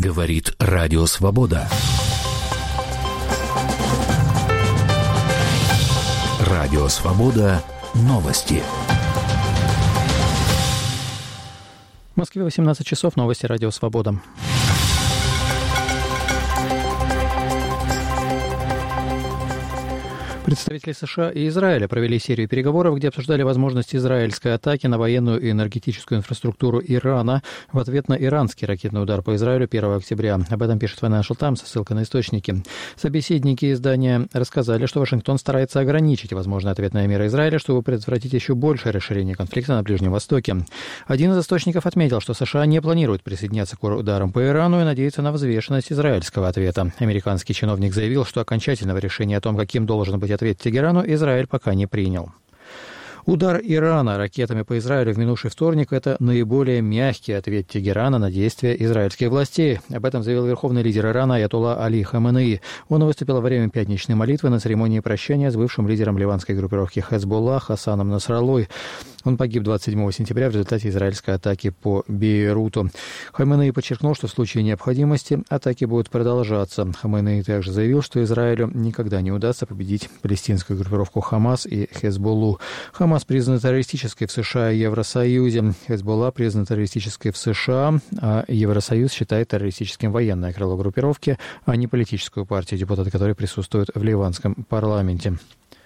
Говорит Радио Свобода. Радио Свобода. Новости. В Москве 18 часов. Новости Радио Свобода. Представители США и Израиля провели серию переговоров, где обсуждали возможность израильской атаки на военную и энергетическую инфраструктуру Ирана в ответ на иранский ракетный удар по Израилю 1 октября. Об этом пишет Financial Times со ссылкой на источники. Собеседники издания рассказали, что Вашингтон старается ограничить возможные ответные меры Израиля, чтобы предотвратить еще большее расширение конфликта на Ближнем Востоке. Один из источников отметил, что США не планируют присоединяться к ударам по Ирану и надеется на взвешенность израильского ответа. Американский чиновник заявил, что окончательного решения о том, каким должен быть ответ Тегерану, Израиль пока не принял. Удар Ирана ракетами по Израилю в минувший вторник – это наиболее мягкий ответ Тегерана на действия израильских властей. Об этом заявил верховный лидер Ирана аятолла Али Хаменеи. Он выступил во время пятничной молитвы на церемонии прощания с бывшим лидером ливанской группировки Хезболла Хасаном Насраллой. Он погиб 27 сентября в результате израильской атаки по Бейруту. Хаменеи подчеркнул, что в случае необходимости атаки будут продолжаться. Хаменеи также заявил, что Израилю никогда не удастся победить палестинскую группировку Хамас и Хезболлу. Хамас признан террористической в США и Евросоюзе. Хезболла признан террористической в США, а Евросоюз считает террористическим военное крыло группировки, а не политическую партию, депутаты которой присутствуют в ливанском парламенте.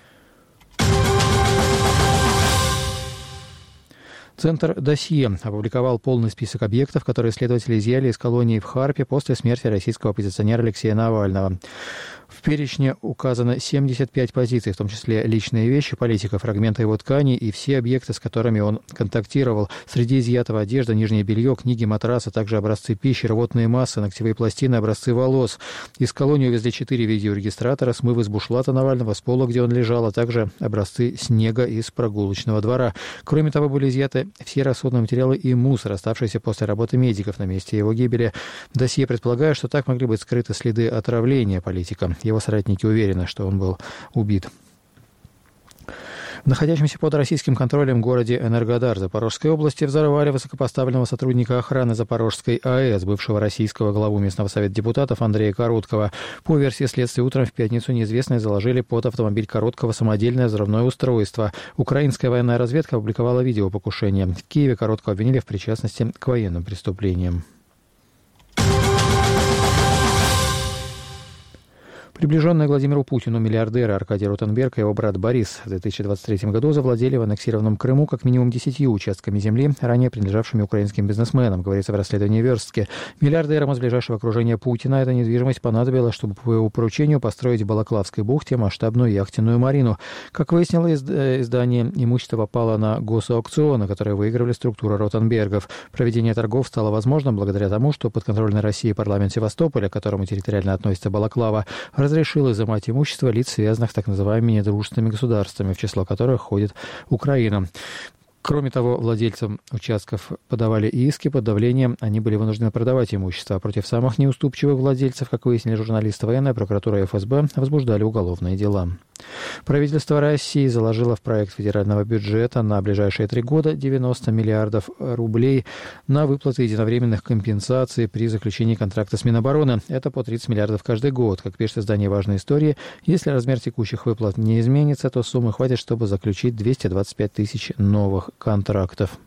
Центр «Досье» опубликовал полный список объектов, которые следователи изъяли из колонии в Харпе после смерти российского оппозиционера Алексея Навального. В перечне указано 75 позиций, в том числе личные вещи политика, фрагменты его ткани и все объекты, с которыми он контактировал. Среди изъятого одежда, нижнее белье, книги, матрасы, также образцы пищи, рвотные массы, ногтевые пластины, образцы волос. Из колонии увезли 4 видеорегистратора, смывы с бушлата Навального, с пола, где он лежал, а также образцы снега из прогулочного двора. Кроме того, были изъяты все расходные материалы и мусор, оставшиеся после работы медиков на месте его гибели. Досье предполагает, что так могли быть скрыты следы отравления политика. Его соратники уверены, что он был убит. В находящемся под российским контролем городе Энергодар Запорожской области взорвали высокопоставленного сотрудника охраны Запорожской АЭС, бывшего российского главу местного совета депутатов Андрея Короткова. По версии следствия, утром в пятницу неизвестные заложили под автомобиль Короткова самодельное взрывное устройство. Украинская военная разведка опубликовала видео покушения. В Киеве Короткова обвинили в причастности к военным преступлениям. Приближенные к Владимиру Путину миллиардеры Аркадий Ротенберг и его брат Борис в 2023 году завладели в аннексированном Крыму как минимум 10 участками земли, ранее принадлежавшими украинским бизнесменам, говорится в расследовании «Верстки». Миллиардерам из ближайшего окружения Путина эта недвижимость понадобилась, чтобы по его поручению построить в Балаклавской бухте масштабную яхтенную марину. Как выяснило издание, имущество попало на госаукционы, которые выигрывали структура Ротенбергов. Проведение торгов стало возможным благодаря тому, что подконтрольный России парламент Севастополя, к которому территориально относится Балаклава, разрешил изымать имущество лиц, связанных с так называемыми недружественными государствами, в число которых входит Украина. Кроме того, владельцам участков подавали иски, под давлением они были вынуждены продавать имущество. А против самых неуступчивых владельцев, как выяснили журналисты, военная прокуратура и ФСБ возбуждали уголовные дела. Правительство России заложило в проект федерального бюджета на ближайшие 3 года 90 миллиардов рублей на выплаты единовременных компенсаций при заключении контракта с Минобороны. Это по 30 миллиардов каждый год. Как пишет издание «Важные истории», если размер текущих выплат не изменится, то суммы хватит, чтобы заключить 225 тысяч новых контрактов.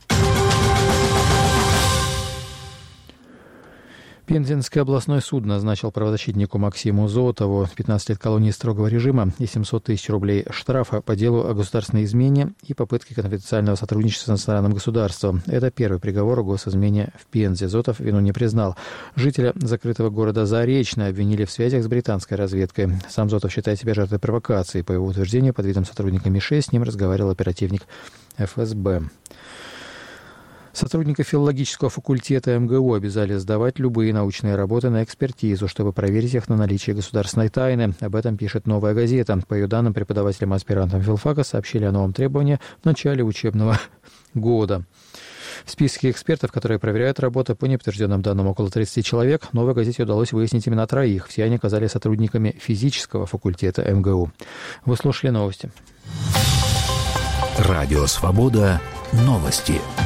Пензенский областной суд назначил правозащитнику Максиму Зотову 15 лет колонии строгого режима и 700 тысяч рублей штрафа по делу о государственной измене и попытке конфиденциального сотрудничества с иностранным государством. Это первый приговор о госизмене в Пензе. Зотов вину не признал. Жителя закрытого города Заречное обвинили в связях с британской разведкой. Сам Зотов считает себя жертвой провокации. По его утверждению, под видом сотрудника МИ-6 с ним разговаривал оперативник ФСБ. Сотрудников филологического факультета МГУ обязали сдавать любые научные работы на экспертизу, чтобы проверить их на наличие государственной тайны. Об этом пишет «Новая газета». По ее данным, преподавателям и аспирантам филфака сообщили о новом требовании в начале учебного года. В списке экспертов, которые проверяют работу, по неподтвержденным данным около 30 человек, «Новой газете» удалось выяснить именно 3. Все они оказались сотрудниками физического факультета МГУ. Вы слушали новости. Радио «Свобода». Новости.